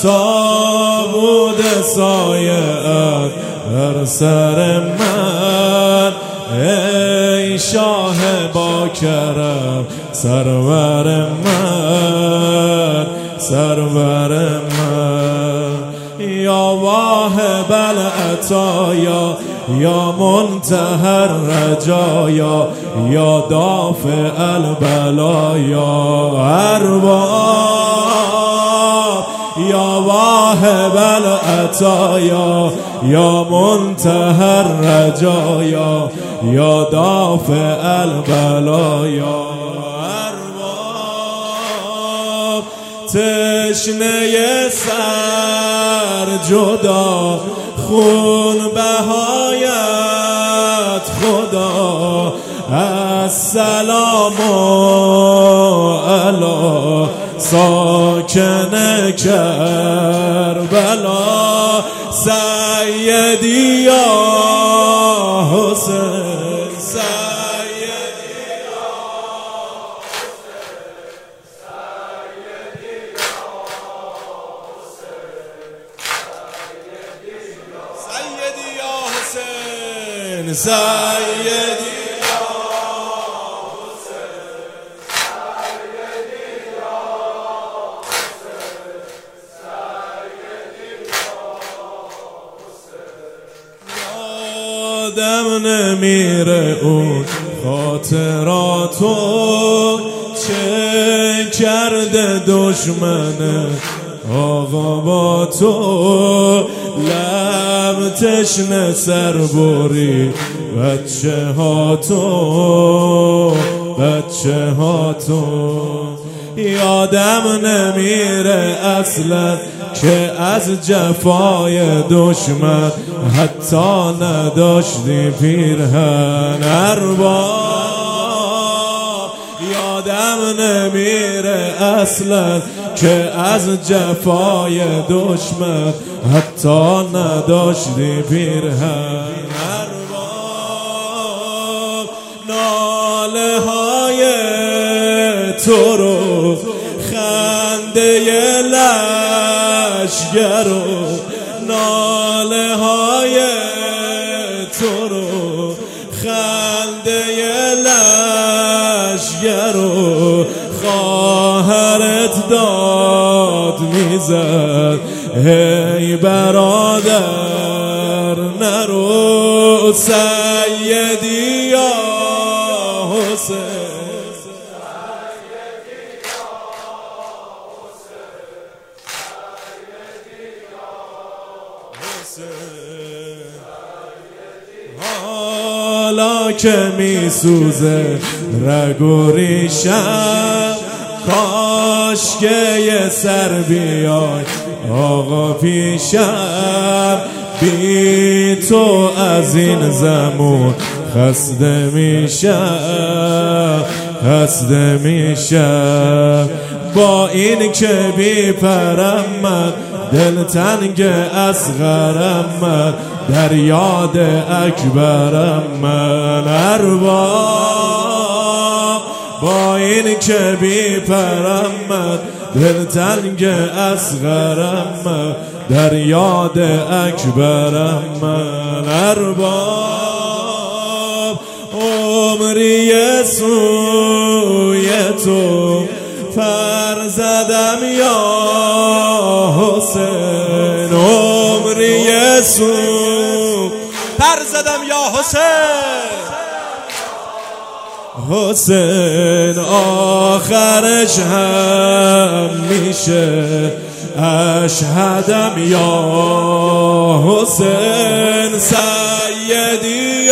تا بود سایه بر سر من، ای شاه با کرم سرور من، سرور من. یا واهب العطایا یا منتهی الرجایا یا دافع البلایا ارباب. یا واهب العطایا یا منتهی الرجایا یا دافع البلایا ارباب. تشنه سر جدا خون بهایت خدا، السلام علی ساکن کربلا، سیدی یا حسین، سیدی یا حسین، سیدی یا حسین، سیدی یا حسین، سیدی یادم نمیره اون خاطراتو، چه کرده دشمن آقا با تو، لب تشنه سربری بچه ها تو، بچه ها تو. یادم نمیره اصلا که از جفای دشمن حتی نداشتی پیرهن ارباب. یادم نمیره اصلا که از جفای دشمن حتی نداشتی پیرهن ارباب. ناله های تو رو خنده لشگر و ناله های تو رو خنده لشگر و خواهرت داد میزد ای برادر نرو، سیدی یا حسین، حالا که می سوزه رگ و ریشم، کاش که یه سر بیای آقا پیشم، بی تو از این زمون خسته میشم، خسته میشم. با این که بی پرم من، دلتنگ اصغرم من، در یاد اکبرم من ارباب. با این که بی پرم من، دلتنگ اصغرم من، در یاد اکبرم من ارباب. عمری سوی تو پر زدم یا حسین، عمری سوی پر زدم یا حسین، حسین آخرش هم میشه اشهدم یا حسین، سیدی